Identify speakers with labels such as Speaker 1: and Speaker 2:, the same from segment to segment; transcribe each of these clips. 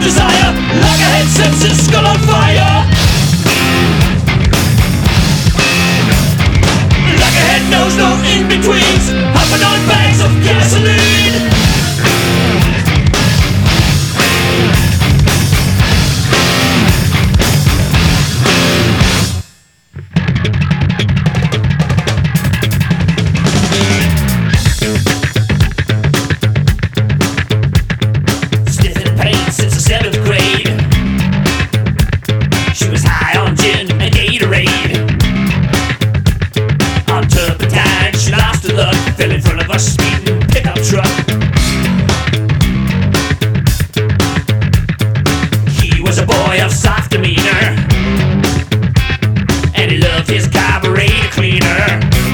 Speaker 1: desire, like a head sets his skull on fire. Like a head knows no in-betweens, hopping on bags of gasoline. Fell in front of a speeding pickup truck. He was a boy of soft demeanor, and he loved his carburetor cleaner.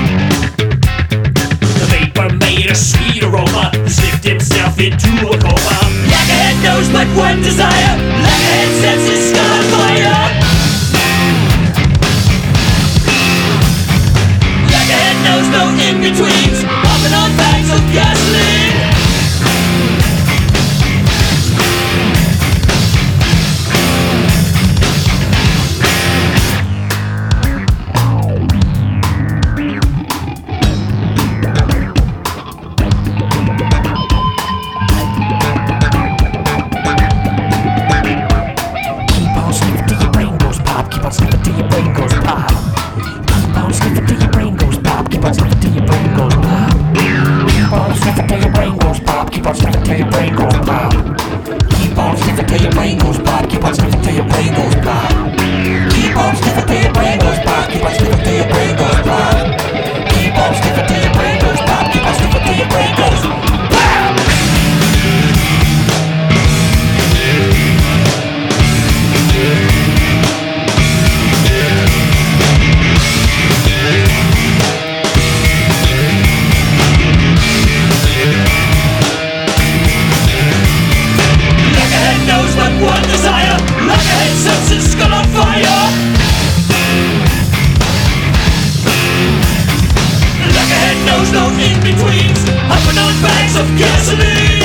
Speaker 1: The vapor made a sweet aroma. He slipped himself into a coma. Like a head knows but one desire, like a head sets his skull on fire. Like a head knows no in-betweens, hopping on bags of gasoline. Keep on sniffing till your brain goes pop. Keep on sniffing till your brain goes pop. Keep on sniffing till your brain goes pop. Keep on sniffing till your brain goes pop. Keep on sniffing till your brain goes pop. Keep on sniffing till your brain goes pop. Keep on sniffing till your brain goes pop. Keep on sniffing till your brain goes pop. Keep on sniffing till your brain goes pop. Keep on sniffing till your brain goes pop. Keep on sniffing till your brain goes pop. Keep on sniffing till your brain goes pop. One desire, like a head sets his skull on fire. Like a head knows no in-betweens, hopping on bags of gasoline.